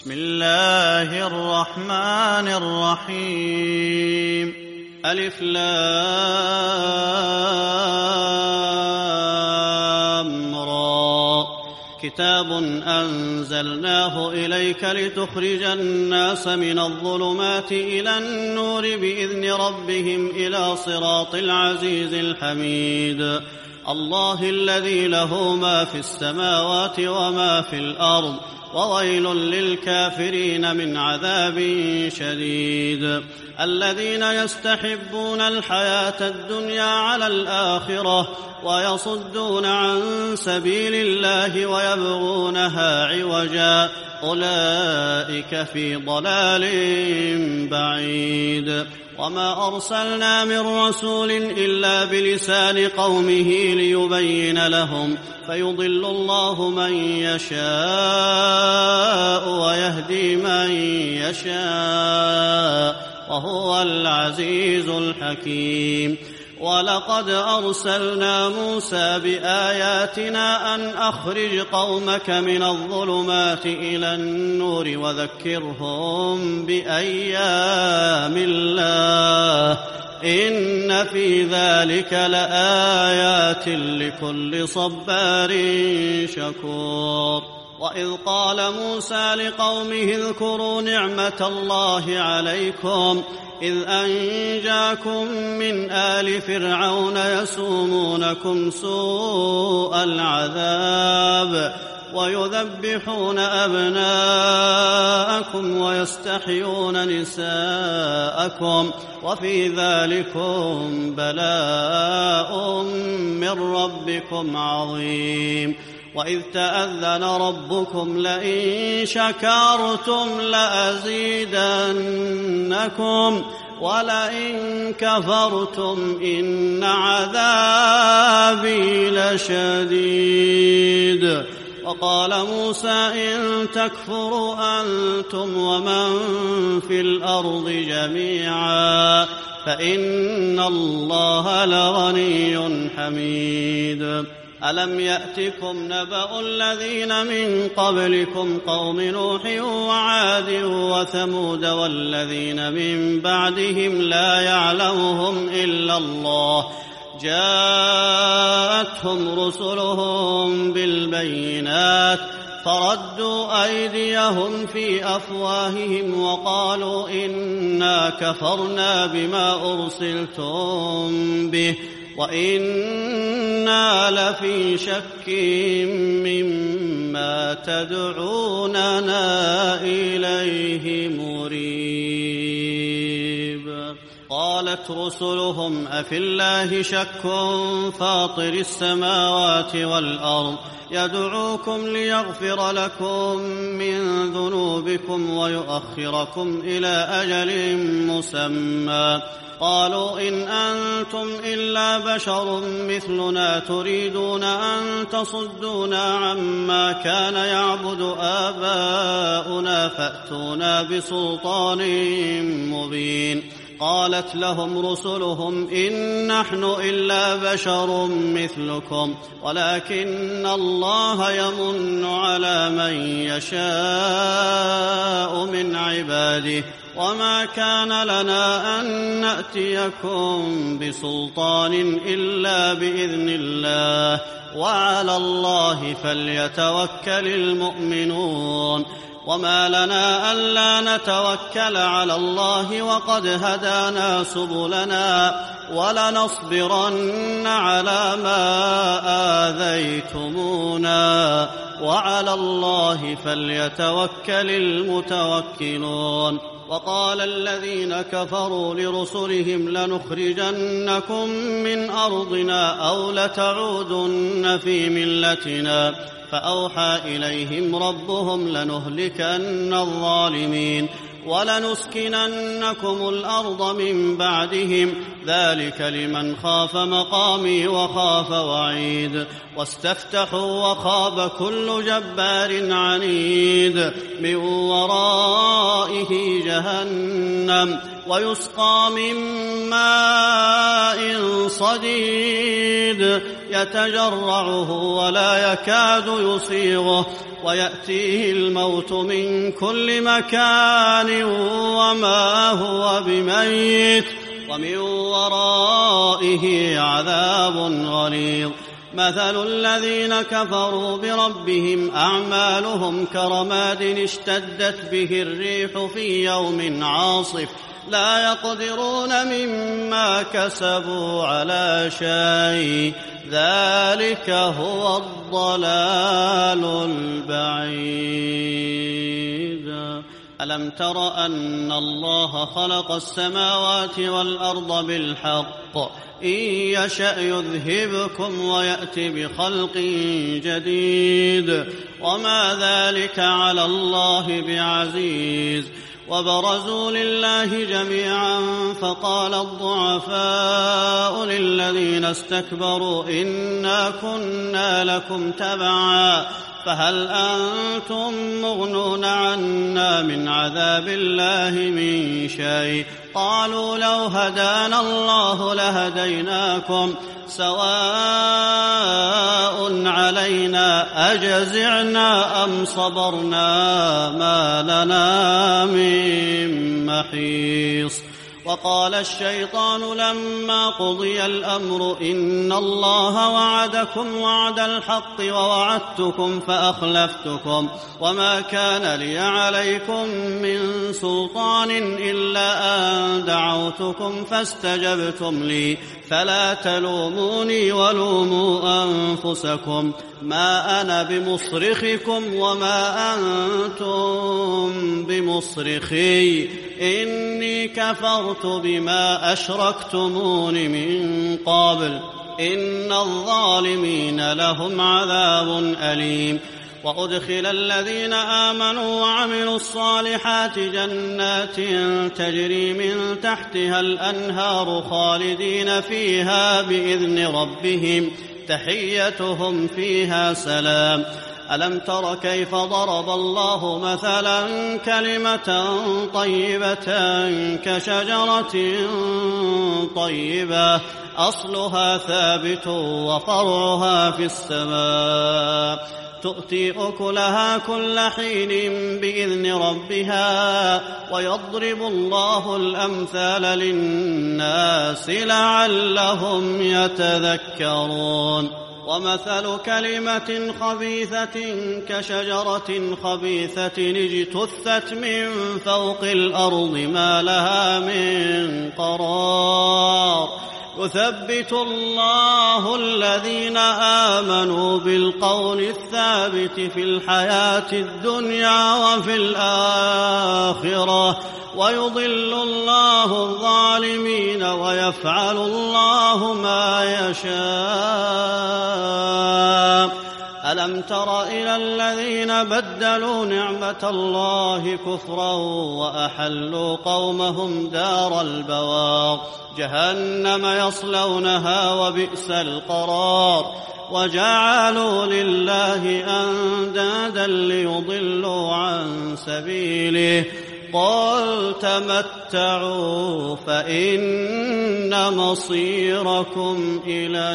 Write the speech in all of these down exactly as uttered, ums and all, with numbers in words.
بسم الله الرحمن الرحيم ألف لام را كتاب أنزلناه إليك لتخرج الناس من الظلمات إلى النور بإذن ربهم إلى صراط العزيز الحميد الله الذي له ما في السماوات وما في الأرض وويل للكافرين من عذاب شديد الذين يستحبون الحياة الدنيا على الآخرة ويصدون عن سبيل الله ويبغونها عوجا أولئك في ضلال بعيد وما أرسلنا من رسول إلا بلسان قومه ليبين لهم فيضل الله من يشاء ويهدي من يشاء وهو العزيز الحكيم ولقد أرسلنا موسى بآياتنا أن أخرج قومك من الظلمات إلى النور وذكرهم بأيام الله إن في ذلك لآيات لكل صبار شكور وإذ قال موسى لقومه اذكروا نعمة الله عليكم إذ أنجاكم من آل فرعون يسومونكم سوء العذاب ويذبحون أبناءكم ويستحيون نساءكم وفي ذلكم بلاء من ربكم عظيم وإذ تأذن ربكم لئن شكرتم لأزيدنكم ولئن كفرتم إن عذابي لشديد وقال موسى إن تكفروا أنتم ومن في الأرض جميعا فإن الله لغني حميد ألم يأتكم نبأ الذين من قبلكم قوم نوح وعاد وثمود والذين من بعدهم لا يعلمهم إلا الله جاءتهم رسلهم بالبينات فردوا أيديهم في أفواههم وقالوا إنا كفرنا بما أرسلتم به وإنا لفي شك مما تدعوننا إليه مريب قالت رسلهم أفي الله شك فاطر السماوات والأرض يدعوكم ليغفر لكم من ذنوبكم ويؤخركم إلى أجل مسمى قالوا إن أنتم إلا بشر مثلنا تريدون أن تصدونا عما كان يعبد آباؤنا فأتونا بسلطان مبين قالت لهم رسلهم إن نحن إلا بشر مثلكم ولكن الله يمن على من يشاء من عباده وما كان لنا أن نأتيكم بسلطان إلا بإذن الله وعلى الله فليتوكل المؤمنون وما لنا ألا نتوكل على الله وقد هدانا سبلنا ولنصبرن على ما آذيتمونا وعلى الله فليتوكل المتوكلون وقال الذين كفروا لرسلهم لنخرجنكم من أرضنا أو لتعودن في ملتنا فأوحى إليهم ربهم لنهلكن الظالمين ولنسكننكم الأرض من بعدهم ذلك لمن خاف مقامي وخاف وعيد واستفتحوا وخاب كل جبار عنيد من ورائه جهنم ويسقى من ماء صديد يتجرعه ولا يكاد يسيغه ويأتيه الموت من كل مكان وما هو بميت ومن ورائه عذاب غليظ. مثل الذين كفروا بربهم أعمالهم كرماد اشتدت به الريح في يوم عاصف لا يقدرون مما كسبوا على شيء ذلك هو الضلال البعيد. ألم تر أن الله خلق السماوات والأرض بالحق إن يشأ يذهبكم ويأت بخلق جديد وما ذلك على الله بعزيز. وبرزوا لله جميعا فقال الضعفاء للذين استكبروا إنا كنا لكم تبعا فهل أنتم مغنون عنا من عذاب الله من شيء قالوا لو هدانا الله لهديناكم سواء علينا أجزعنا أم صبرنا ما لنا من محيص. وقال الشيطان لما قضي الأمر إن الله وعدكم وعد الحق ووعدتكم فأخلفتكم وما كان لي عليكم من سلطان إلا أن دعوتكم فاستجبتم لي فلا تلوموني ولوموا أنفسكم ما أنا بمصرخكم وما أنتم بمصرخي إني كفرت بما أشركتمون من قبل إن الظالمين لهم عذاب أليم. وأدخل الذين آمنوا وعملوا الصالحات جنات تجري من تحتها الأنهار خالدين فيها بإذن ربهم تحيتهم فيها سلام. ألم تر كيف ضرب الله مثلا كلمة طيبة كشجرة طيبة أصلها ثابت وفرعها في السماء تؤتي أكلها كل حين بإذن ربها ويضرب الله الأمثال للناس لعلهم يتذكرون. ومثل كلمة خبيثة كشجرة خبيثة اجتثت من فوق الأرض ما لها من قرار يثبت الله الذين آمنوا بالقول الثابت في الحياة الدنيا وفي الآخرة ويضل الله الظالمين ويفعل الله ما يشاء. ألم تر إلى الذين بدلوا نعمة الله كفرا وأحلوا قومهم دار البوار جهنم يصلونها وبئس القرار وجعلوا لله أندادا ليضلوا عن سبيله قل تمتعوا فإن مصيركم إلى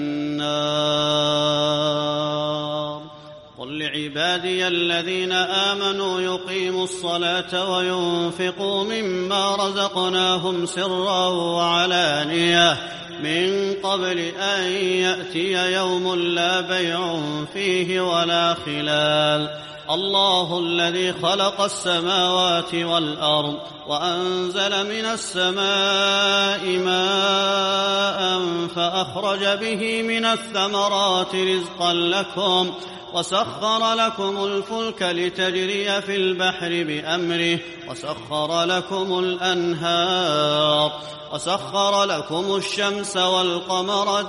النار. قل لعبادي الذين آمنوا يقيموا الصلاة وينفقوا مما رزقناهم سرا وعلانية من قبل أن يأتي يوم لا بيع فيه ولا خلال. الله الذي خلق السماوات والأرض وأنزل من السماء ماء فأخرج به من الثمرات رزقا لكم وسخر لكم الفلك لتجري في البحر بأمره وسخر لكم الأنهار وسخر لكم الشمس والقمر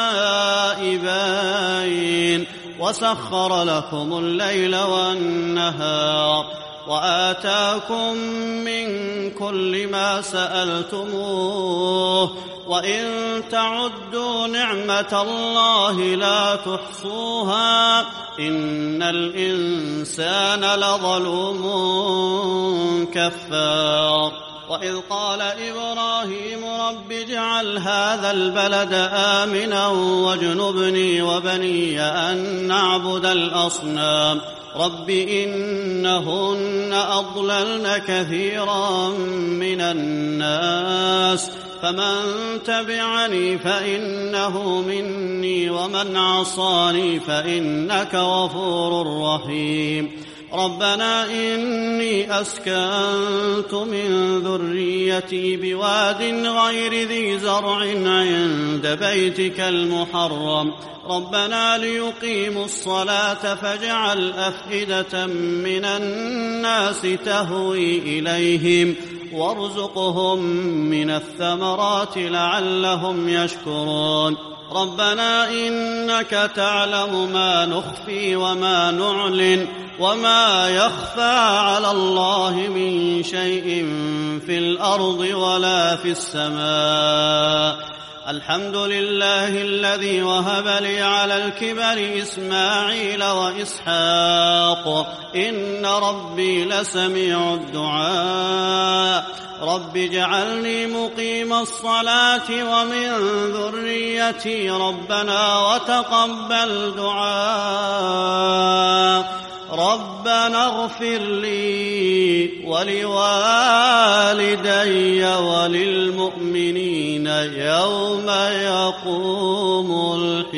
دائبين وسخر لكم الليل والنهار وآتاكم من كل ما سألتموه وإن تعدوا نعمة الله لا تحصوها إن الإنسان لظلوم كفار. وإذ قال إبراهيم رب اجعل هذا البلد آمنا واجنبني وبني أن نعبد الأصنام رب إنهن أضللن كثيرا من الناس فمن تبعني فإنه مني ومن عصاني فإنك غفور رحيم ربنا إني أسكنت من ذريتي بواد غير ذي زرع عند بيتك المحرم ربنا ليقيموا الصلاة فاجعل أفئدة من الناس تهوي إليهم وارزقهم من الثمرات لعلهم يشكرون ربنا إنك تعلم ما نخفي وما نعلن وما يخفى على الله من شيء في الأرض ولا في السماء الحمد لله الذي وهب لي على الكبر إسماعيل وإسحاق إن ربي لسميع الدعاء رب اجعلني مقيم الصلاة ومن ذريتي ربنا وتقبل دعاء ربنا اغفر لي ولوالدي وللمؤمنين يوم يقوم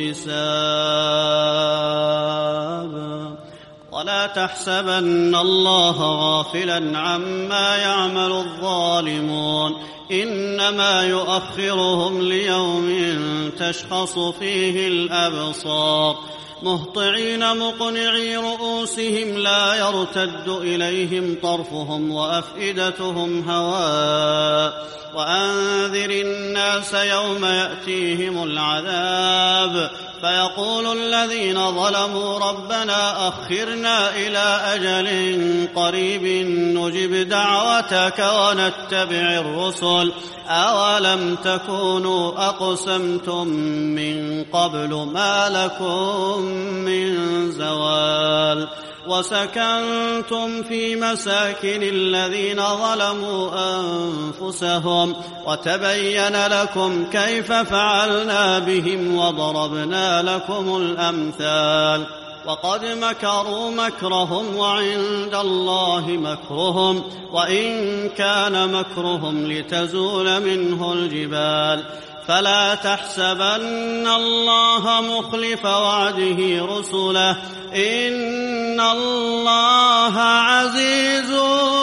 الحساب ولا تحسبن الله غافلا عما يعمل الظالمون إنما يؤخرهم ليوم تشخص فيه الأبصار مهطعين مقنعي رؤوسهم لا يرتد إليهم طرفهم وأفئدتهم هواء وأنذر الناس يوم يأتيهم العذاب فيقول الذين ظلموا ربنا أخرنا إلى أجل قريب نجب دعوتك ونتبع الرسل أولم تكونوا أقسمتم من قبل ما لكم من زوال وسكنتم في مساكن الذين ظلموا أنفسهم وتبين لكم كيف فعلنا بهم وضربنا لكم الأمثال وقد مكروا مكرهم وعند الله مكرهم وإن كان مكرهم لتزول منه الجبال فلا تحسبن الله مخلف وعده رسله إن الله عزيز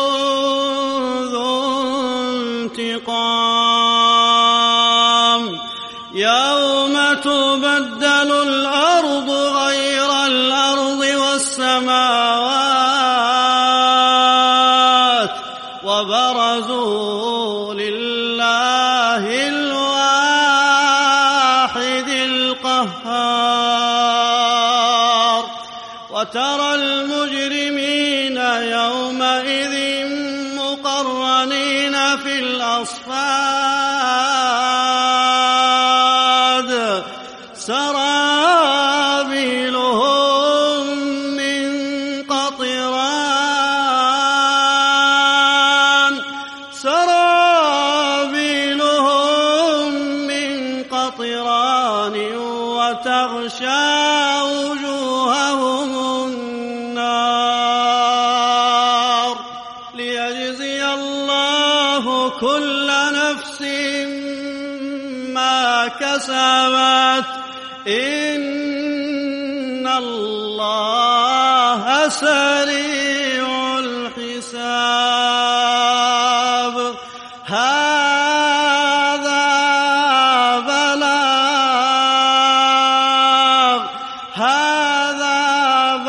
ذو انتقام يوم تبدل الأرض غير الأرض والسماوات وبرزوا لله الواحد القهار وترى المجرمين يومئذ مقرنين في الأصفاد سرابيلهم من قطران سرابيلهم من قطران وتغشى وجوههم النار ليجزي الله كل نفس ما كسبت إن الله سريع الحساب هذا بلاغ هذا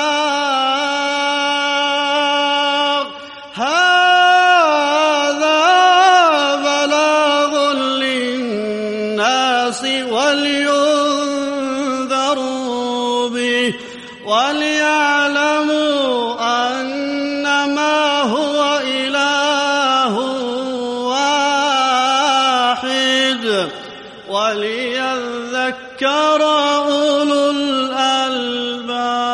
بلاغ هذا بلاغ للناس ولينذروا به وليعلموا أنما هو إله واحد وليذكر أولو الألباب.